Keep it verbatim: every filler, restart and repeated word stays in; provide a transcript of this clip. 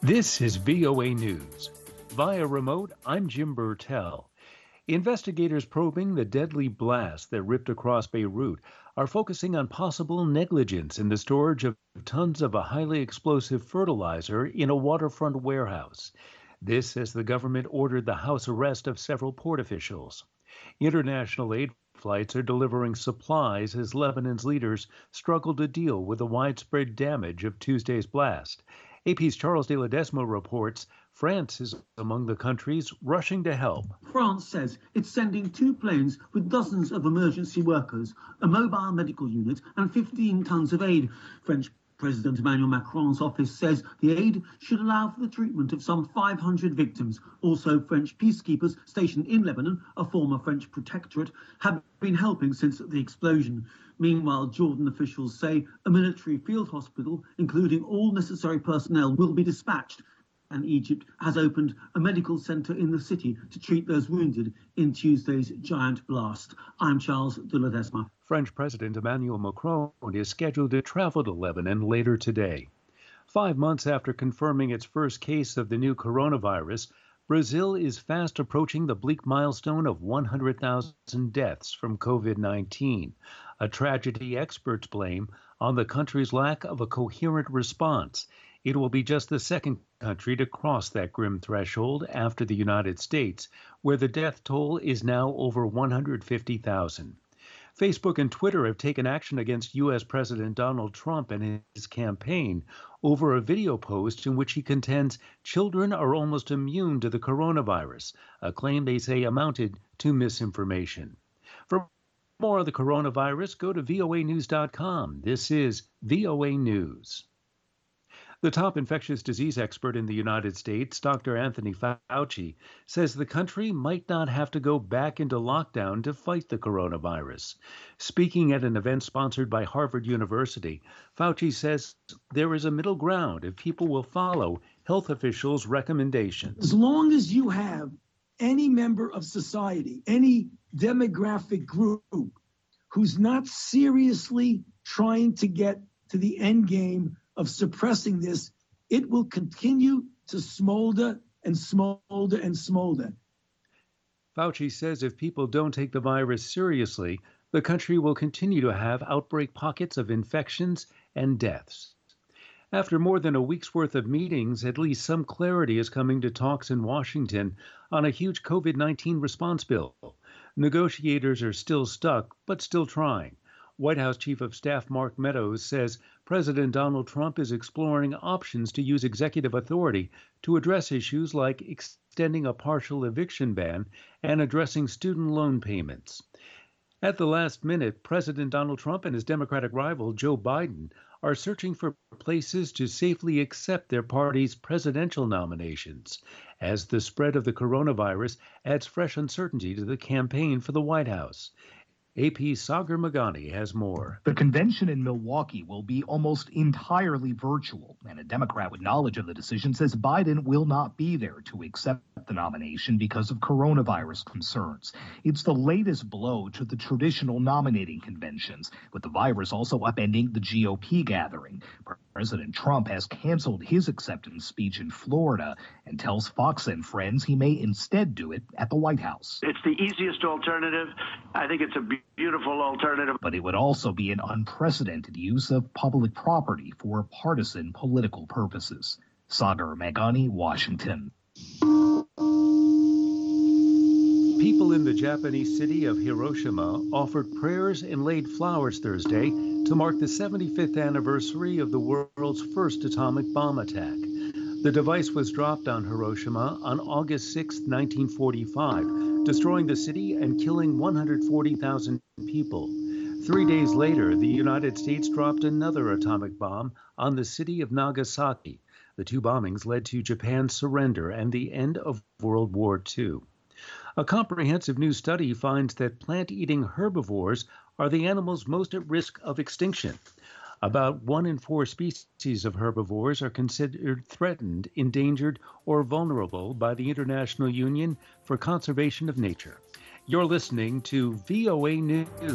This is V O A News. Via remote, I'm Jim Burtell. Investigators probing the deadly blast that ripped across Beirut are focusing on possible negligence in the storage of tons of a highly explosive fertilizer in a waterfront warehouse. This as the government ordered the house arrest of several port officials. International aid flights are delivering supplies as Lebanon's leaders struggle to deal with the widespread damage of Tuesday's blast. A P's Charles de Ledesma reports France is among the countries rushing to help. France says it's sending two planes with dozens of emergency workers, a mobile medical unit and fifteen tons of aid. French President Emmanuel Macron's office says the aid should allow for the treatment of some five hundred victims. Also, French peacekeepers stationed in Lebanon, a former French protectorate, have been helping since the explosion. Meanwhile, Jordan officials say a military field hospital, including all necessary personnel, will be dispatched. And Egypt has opened a medical centre in the city to treat those wounded in Tuesday's giant blast. I'm Charles de Ledesma. French President Emmanuel Macron is scheduled to travel to Lebanon later today. Five months after confirming its first case of the new coronavirus, Brazil is fast approaching the bleak milestone of one hundred thousand deaths from COVID nineteen, a tragedy experts blame on the country's lack of a coherent response. It will be just the second country to cross that grim threshold after the United States, where the death toll is now over one hundred fifty thousand. Facebook and Twitter have taken action against U S President Donald Trump and his campaign over a video post in which he contends children are almost immune to the coronavirus, a claim they say amounted to misinformation. For more of the coronavirus, go to V O A news dot com. This is V O A News. The top infectious disease expert in the United States, Doctor Anthony Fauci, says the country might not have to go back into lockdown to fight the coronavirus. Speaking at an event sponsored by Harvard University, Fauci says there is a middle ground if people will follow health officials' recommendations. As long as you have any member of society, any demographic group who's not seriously trying to get to the end game of suppressing this, it will continue to smolder and smolder and smolder. Fauci says if people don't take the virus seriously, the country will continue to have outbreak pockets of infections and deaths. After more than a week's worth of meetings, at least some clarity is coming to talks in Washington on a huge COVID nineteen response bill. Negotiators are still stuck, but still trying. White House Chief of Staff Mark Meadows says President Donald Trump is exploring options to use executive authority to address issues like extending a partial eviction ban and addressing student loan payments. At the last minute, President Donald Trump and his Democratic rival Joe Biden are searching for places to safely accept their party's presidential nominations, as the spread of the coronavirus adds fresh uncertainty to the campaign for the White House. A P's Sagar Meghani has more. The convention in Milwaukee will be almost entirely virtual, and a Democrat with knowledge of the decision says Biden will not be there to accept the nomination because of coronavirus concerns. It's the latest blow to the traditional nominating conventions, with the virus also upending the G O P gathering. President Trump has canceled his acceptance speech in Florida and tells Fox and Friends he may instead do it at the White House. It's the easiest alternative. I think it's a beautiful alternative. But it would also be an unprecedented use of public property for partisan political purposes. Sagar Meghani, Washington. People in the Japanese city of Hiroshima offered prayers and laid flowers Thursday to mark the seventy-fifth anniversary of the world's first atomic bomb attack. The device was dropped on Hiroshima on August sixth, nineteen forty-five, destroying the city and killing one hundred forty thousand people. Three days later, the United States dropped another atomic bomb on the city of Nagasaki. The two bombings led to Japan's surrender and the end of World War Two. A comprehensive new study finds that plant-eating herbivores are the animals most at risk of extinction. About one in four species of herbivores are considered threatened, endangered, or vulnerable by the International Union for Conservation of Nature. You're listening to V O A News.